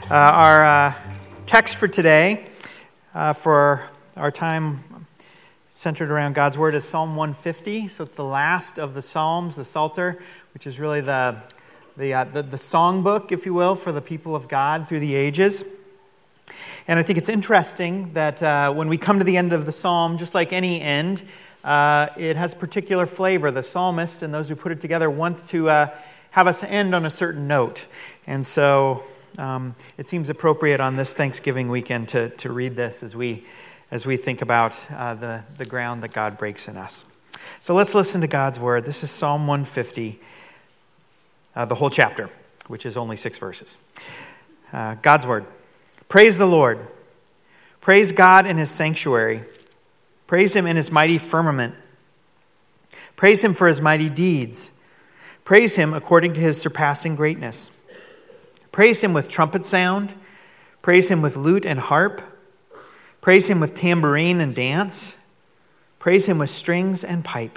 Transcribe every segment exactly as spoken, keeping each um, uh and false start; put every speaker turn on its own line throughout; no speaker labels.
Uh, our uh, text for today, uh, for our time centered around God's Word, is Psalm one fifty. So it's the last of the Psalms, the Psalter, which is really the the, uh, the the songbook, if you will, for the people of God through the ages. And I think it's interesting that uh, when we come to the end of the psalm, just like any end, uh, it has particular flavor. The psalmist and those who put it together want to uh, have us end on a certain note. And so um, it seems appropriate on this Thanksgiving weekend to, to read this as we as we think about uh, the, the ground that God breaks in us. So let's listen to God's Word. This is Psalm one fifty, uh, the whole chapter, which is only six verses. Uh, God's Word. Praise the Lord. Praise God in His sanctuary. Praise Him in His mighty firmament. Praise Him for His mighty deeds. Praise Him according to His surpassing greatness. Praise Him with trumpet sound. Praise Him with lute and harp. Praise Him with tambourine and dance. Praise Him with strings and pipe.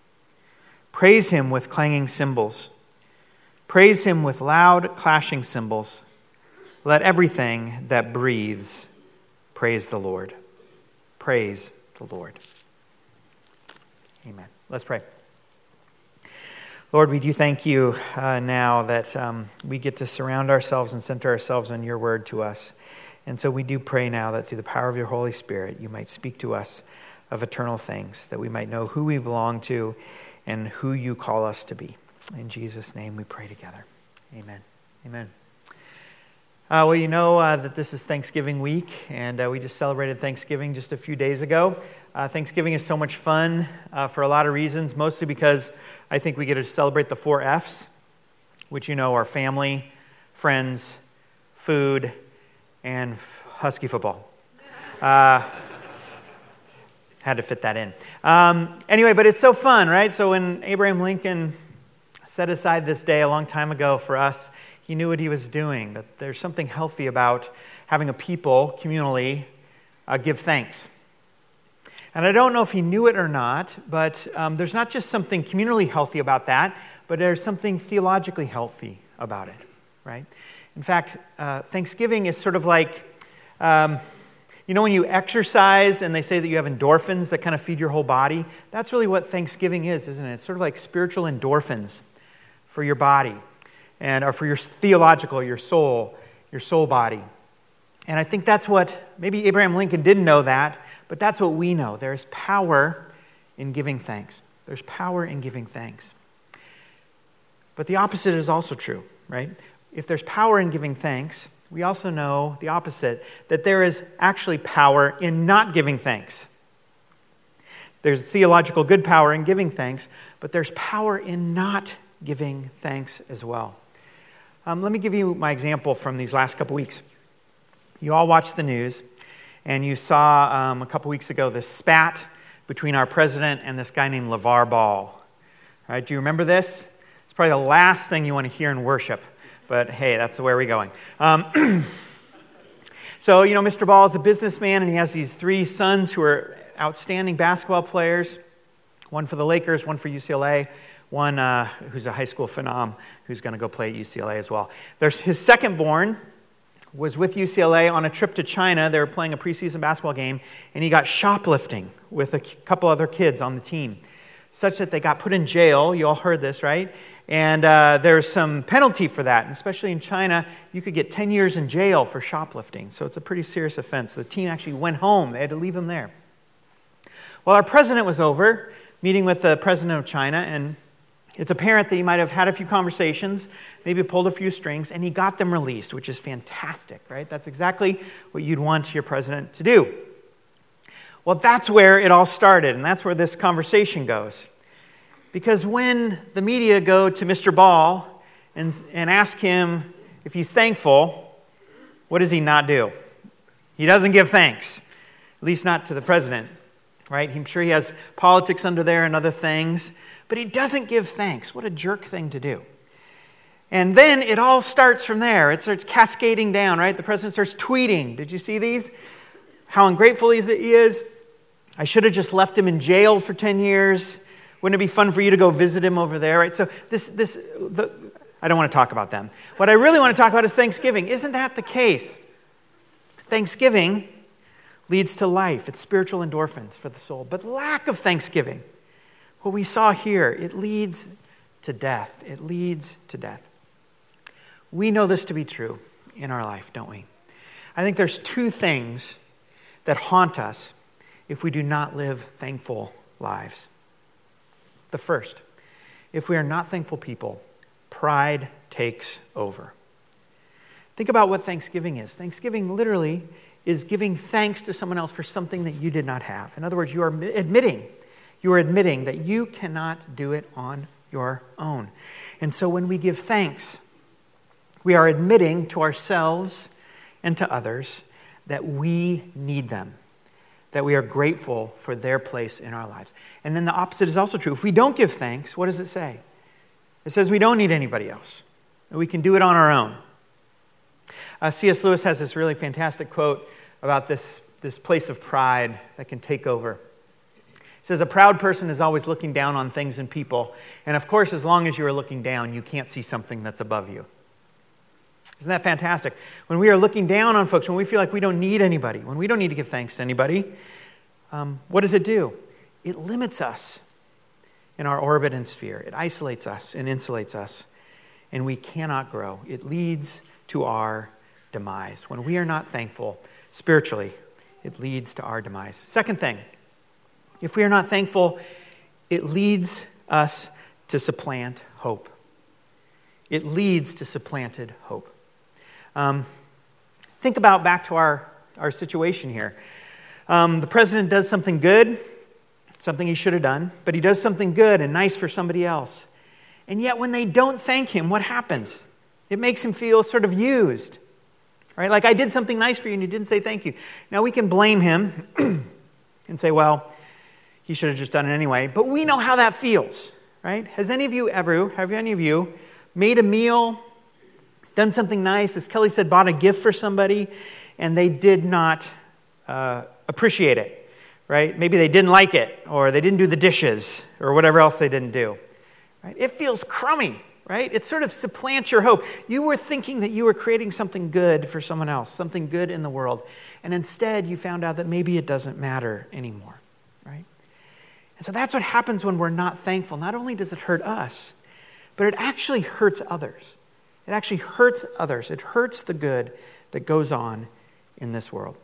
Praise Him with clanging cymbals. Praise Him with loud clashing cymbals. Let everything that breathes praise the Lord. Praise the Lord. Amen. Let's pray. Lord, we do thank you uh, now that um, we get to surround ourselves and center ourselves on your word to us. And so we do pray now that through the power of your Holy Spirit, you might speak to us of eternal things, that we might know who we belong to and who you call us to be. In Jesus' name we pray together. Amen. Amen. Uh, well, you know uh, that this is Thanksgiving week, and uh, we just celebrated Thanksgiving just a few days ago. Uh, Thanksgiving is so much fun uh, for a lot of reasons, mostly because I think we get to celebrate the four F's, which you know are family, friends, food, and Husky football. Uh, had to fit that in. Um, anyway, but it's so fun, right? So when Abraham Lincoln set aside this day a long time ago for us, he knew what he was doing, that there's something healthy about having a people, communally, uh, give thanks. And I don't know if he knew it or not, but um, there's not just something communally healthy about that, but there's something theologically healthy about it, right? In fact, uh, Thanksgiving is sort of like, um, you know when you exercise and they say that you have endorphins that kind of feed your whole body? That's really what Thanksgiving is, isn't it? It's sort of like spiritual endorphins for your body. And or for your theological, your soul, your soul body. And I think that's what, maybe Abraham Lincoln didn't know that, but that's what we know. There's power in giving thanks. There's power in giving thanks. But the opposite is also true, right? If there's power in giving thanks, we also know the opposite, that there is actually power in not giving thanks. There's theological good power in giving thanks, but there's power in not giving thanks as well. Um, let me give you my example from these last couple weeks. You all watched the news, and you saw um, a couple weeks ago this spat between our president and this guy named LeVar Ball. All right, do you remember this? It's probably the last thing you want to hear in worship, but hey, that's where we're going. Um, so, you know, Mister Ball is a businessman, and he has these three sons who are outstanding basketball players, one for the Lakers, one for U C L A, one uh, who's a high school phenom who's going to go play at U C L A as well. There's his second born was with U C L A on a trip to China. They were playing a preseason basketball game, and he got shoplifting with a couple other kids on the team, such that they got put in jail. You all heard this, right? And uh, there's some penalty for that, and especially in China, you could get ten years in jail for shoplifting. So it's a pretty serious offense. The team actually went home. They had to leave him there. Well, our president was over, meeting with the president of China, and it's apparent that he might have had a few conversations, maybe pulled a few strings, and he got them released, which is fantastic, right? That's exactly what you'd want your president to do. Well, that's where it all started, and that's where this conversation goes. Because when the media go to Mister Ball and, and ask him if he's thankful, what does he not do? He doesn't give thanks, at least not to the president, right? I'm sure he has politics under there and other things, but he doesn't give thanks. What a jerk thing to do. And then it all starts from there. It starts cascading down, right? The president starts tweeting. Did you see these? How ungrateful he is. I should have just left him in jail for ten years. Wouldn't it be fun for you to go visit him over there, right? So this, this, the, I don't want to talk about them. What I really want to talk about is Thanksgiving. Isn't that the case? Thanksgiving leads to life. It's spiritual endorphins for the soul. But lack of thanksgiving, what we saw here, it leads to death. It leads to death. We know this to be true in our life, don't we? I think there's two things that haunt us if we do not live thankful lives. The first, if we are not thankful people, pride takes over. Think about what Thanksgiving is. Thanksgiving literally is giving thanks to someone else for something that you did not have. In other words, you are admitting, you are admitting that you cannot do it on your own. And so when we give thanks, we are admitting to ourselves and to others that we need them, that we are grateful for their place in our lives. And then the opposite is also true. If we don't give thanks, what does it say? It says we don't need anybody else. We can do it on our own. Uh, C S Lewis has this really fantastic quote about this, this place of pride that can take over. He says, a proud person is always looking down on things and people. And of course, as long as you are looking down, you can't see something that's above you. Isn't that fantastic? When we are looking down on folks, when we feel like we don't need anybody, when we don't need to give thanks to anybody, um, what does it do? It limits us in our orbit and sphere. It isolates us and insulates us, and we cannot grow. It leads to our demise. When we are not thankful spiritually, it leads to our demise. Second thing, if we are not thankful, it leads us to supplant hope. It leads to supplanted hope. Um, think about back to our, our situation here. Um, the president does something good, something he should have done, but he does something good and nice for somebody else. And yet when they don't thank him, what happens? It makes him feel sort of used. Right? Like, I did something nice for you and you didn't say thank you. Now we can blame him and say, well, he should have just done it anyway. But we know how that feels, right? Has any of you ever, have any of you made a meal, done something nice, as Kelly said, bought a gift for somebody, and they did not uh, appreciate it, right? Maybe they didn't like it, or they didn't do the dishes, or whatever else they didn't do. Right? It feels crummy. Right? It sort of supplants your hope. You were thinking that you were creating something good for someone else, something good in the world. And instead, you found out that maybe it doesn't matter anymore. Right? And so that's what happens when we're not thankful. Not only does it hurt us, but it actually hurts others. It actually hurts others. It hurts the good that goes on in this world.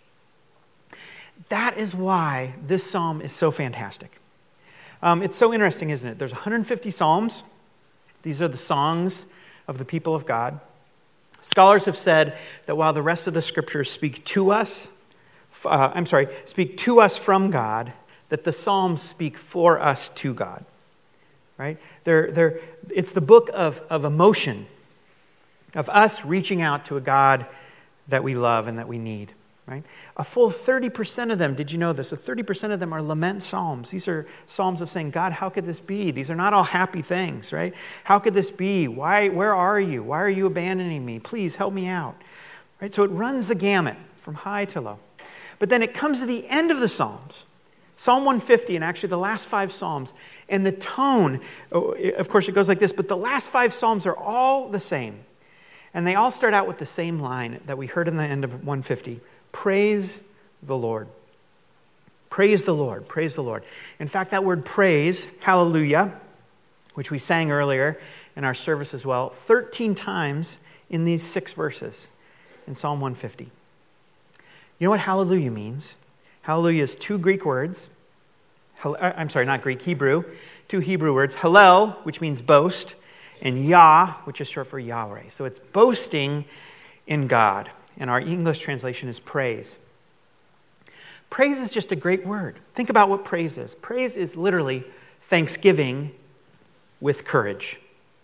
That is why this psalm is so fantastic. Um, it's so interesting, isn't it? There's one hundred fifty psalms. These are the songs of the people of God. Scholars have said that while the rest of the scriptures speak to us, uh, I'm sorry, speak to us from God, that the Psalms speak for us to God. Right? They're, they're, it's the book of, of emotion, of us reaching out to a God that we love and that we need. Right? A full thirty percent of them, did you know this? A thirty percent of them are lament psalms. These are psalms of saying, God, how could this be? These are not all happy things, right? How could this be? Why? Where are you? Why are you abandoning me? Please help me out. Right? So it runs the gamut from high to low. But then it comes to the end of the Psalms, Psalm one fifty, and actually the last five Psalms, and the tone, of course it goes like this, but the last five Psalms are all the same. And they all start out with the same line that we heard in the end of one fifty. Praise the Lord. Praise the Lord. Praise the Lord. In fact, that word praise, hallelujah, which we sang earlier in our service as well, thirteen times in these six verses in Psalm one fifty. You know what hallelujah means? Hallelujah is two Greek words. I'm sorry, not Greek, Hebrew. Two Hebrew words. Hallel, which means boast, and Yah, which is short for Yahweh. So it's boasting in God. And our English translation is praise. Praise is just a great word. Think about what praise is. Praise is literally thanksgiving with courage.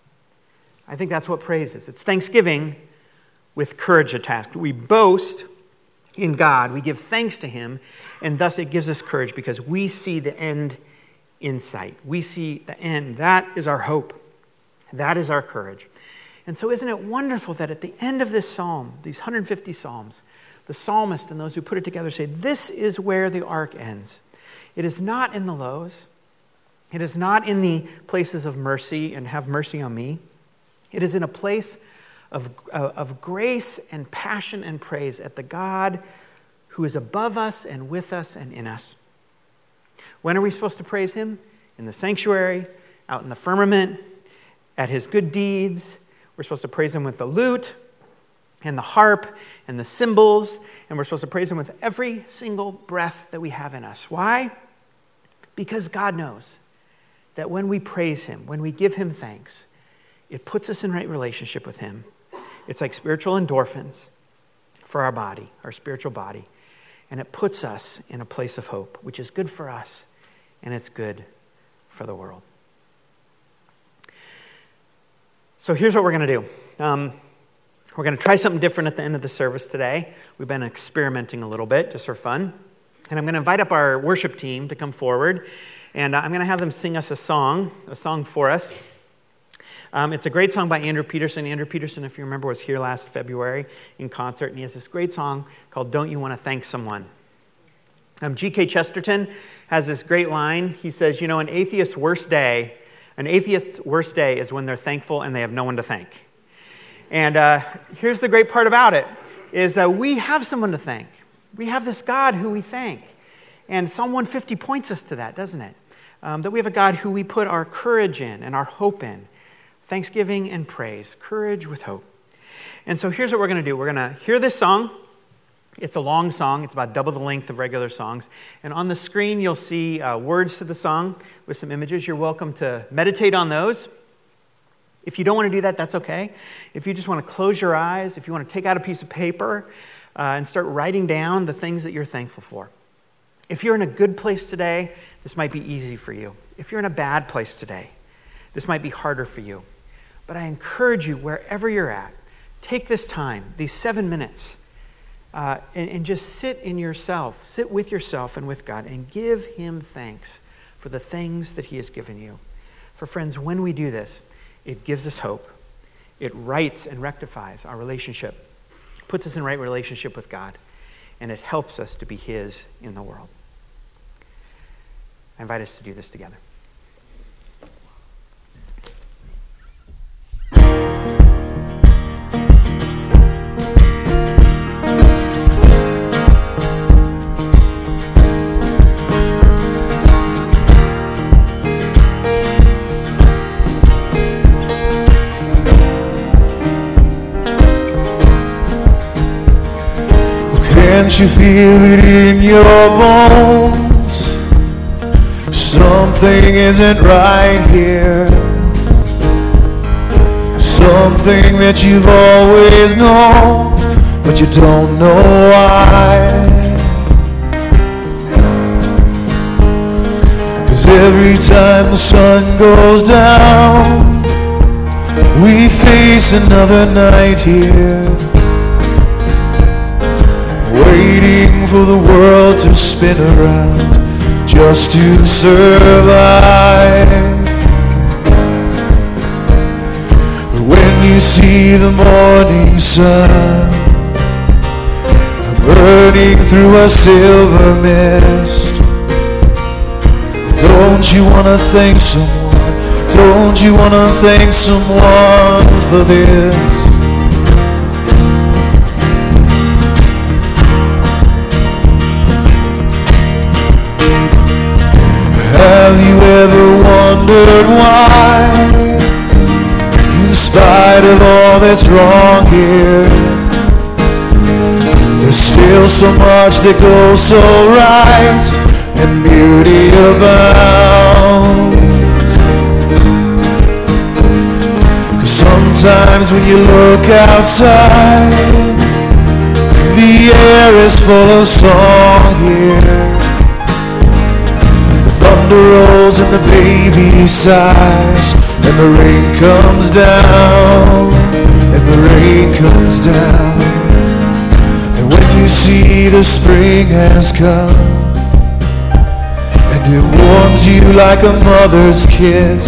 I think that's what praise is. It's thanksgiving with courage attached. We boast in God. We give thanks to Him. And thus it gives us courage because we see the end in sight. We see the end. That is our hope. That is our courage. And so isn't it wonderful that at the end of this psalm, these one hundred fifty psalms, the psalmist and those who put it together say, this is where the arc ends. It is not in the lows. It is not in the places of mercy and have mercy on me.
It is in a place of, of grace and passion and praise at the God who is above us and with us and in us. When are we supposed to praise him? In the sanctuary, out in the firmament, at his good deeds. We're supposed to praise him with the lute and the harp and the cymbals, and we're supposed to praise him with every single breath that we have in us. Why? Because God knows that when we praise him, when we give him thanks, it puts us in right relationship with him. It's like spiritual endorphins for our body, our spiritual body, and it puts us in a place of hope, which is good for us, and it's good for the world. So here's what we're going to do. Um, we're going to try something different at the end of the service today. We've been experimenting a little bit just for fun. And I'm going to invite up our worship team to come forward. And I'm going to have them sing us a song, a song for us. Um, it's a great song by Andrew Peterson. Andrew Peterson, if you remember, was here last February in concert. And he has this great song called Don't You Want to Thank Someone? Um, G K Chesterton has this great line. He says, you know, an atheist's worst day, an atheist's worst day is when they're thankful and they have no one to thank. And uh, here's the great part about it, is that we have someone to thank. We have this God who we thank. And Psalm one fifty points us to that, doesn't it? Um, that we have a God who we put our courage in and our hope in. Thanksgiving and praise. Courage with hope. And so here's what we're going to do. We're going to hear this song. It's a long song. It's about double the length of regular songs. And on the screen, you'll see uh, words to the song with some images. You're welcome to meditate on those. If you don't want to do that, that's okay. If you just want to close your eyes, if you want to take out a piece of paper uh, and start writing down the things that you're thankful for. If you're in a good place today, this might be easy for you. If you're in a bad place today, this might be harder for you. But I encourage you, wherever you're at, take this time, these seven minutes, uh, and, and just sit in yourself, sit with yourself and with God, and give him thanks for the things that he has given you. For friends, when we do this, it gives us hope. It rights and rectifies our relationship, puts us in right relationship with God, and it helps us to be his in the world. I invite us to do this together.
Can't you feel it in your bones? Something isn't right here. Something that you've always known, but you don't know why. 'Cause every time the sun goes down, we face another night here, waiting for the world to spin around just to survive. But when you see the morning sun burning through a silver mist, don't you want to thank someone? Don't you want to thank someone for this? Have you ever wondered why, in spite of all that's wrong here, there's still so much that goes so right and beauty abounds? 'Cause sometimes when you look outside, the air is full of song here. Thunder rolls and the baby sighs, and the rain comes down, and the rain comes down. And when you see the spring has come, and it warms you like a mother's kiss,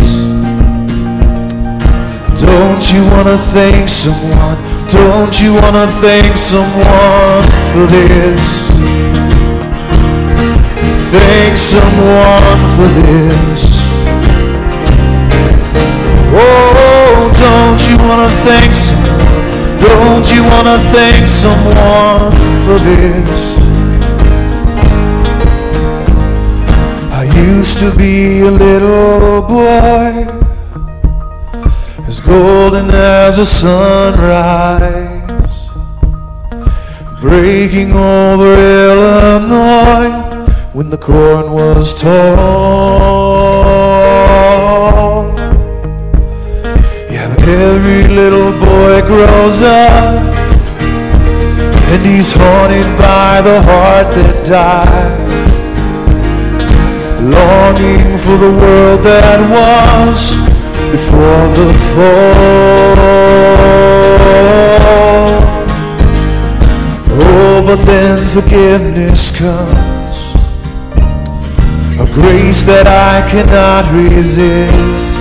don't you want to thank someone? Don't you want to thank someone for this? Thank someone for this. Oh, don't you want thank someone? Don't you want to thank someone for this? I used to be a little boy, as golden as a sunrise, breaking over Illinois when the corn was tall. Yeah, every little boy grows up, and he's haunted by the heart that died, longing for the world that was before the fall. Oh, but then forgiveness comes, a grace that I cannot resist.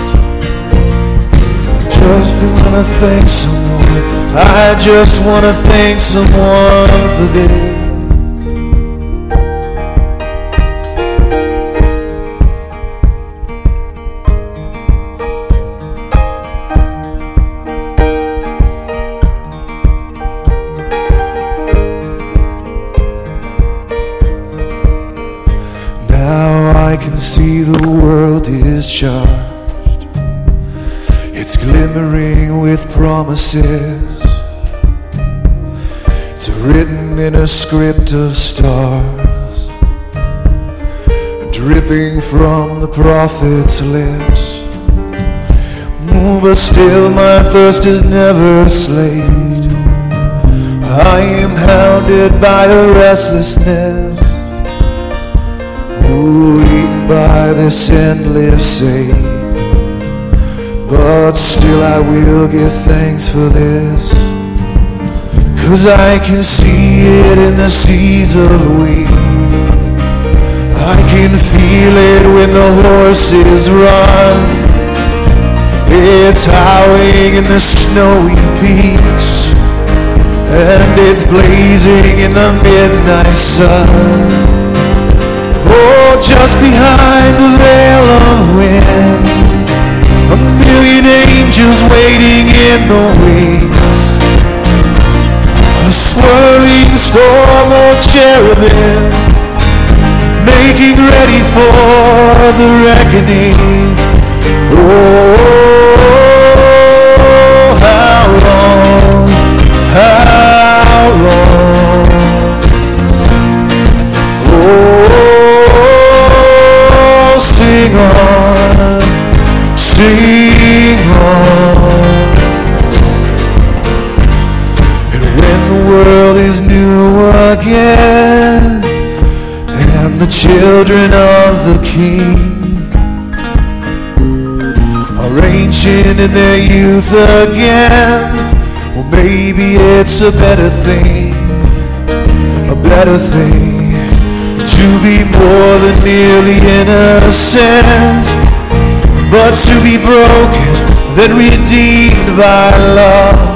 Just wanna thank someone, I just wanna thank someone for this. I can see the world is charged. It's glimmering with promises. It's written in a script of stars, dripping from the prophet's lips. Mm, but still my thirst is never slaked. I am hounded by a restlessness, ooh, eaten by this endless ache. But still I will give thanks for this, 'cause I can see it in the seas of wheat. I can feel it when the horses run. It's howling in the snowy peaks, and it's blazing in the midnight sun. Oh, just behind the veil of wind, a million angels waiting in the wings, a swirling storm of cherubim, making ready for the reckoning. Oh, how long, how long? Oh, sing on, sing on. And when the world is new again, and the children of the King are ancient in their youth again, well, maybe it's a better thing, a better thing, to be more than merely innocent, but to be broken, then redeemed by love.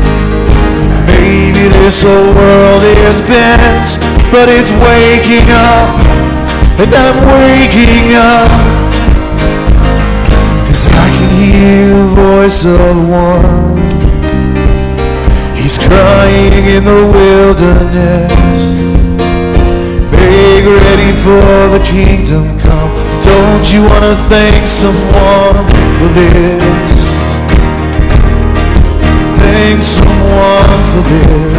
Maybe this whole world is bent, but it's waking up, and I'm waking up, 'cause I can hear the voice of one. He's crying in the wilderness, make ready for the kingdom come. Don't you want to thank someone for this? Thank someone for this.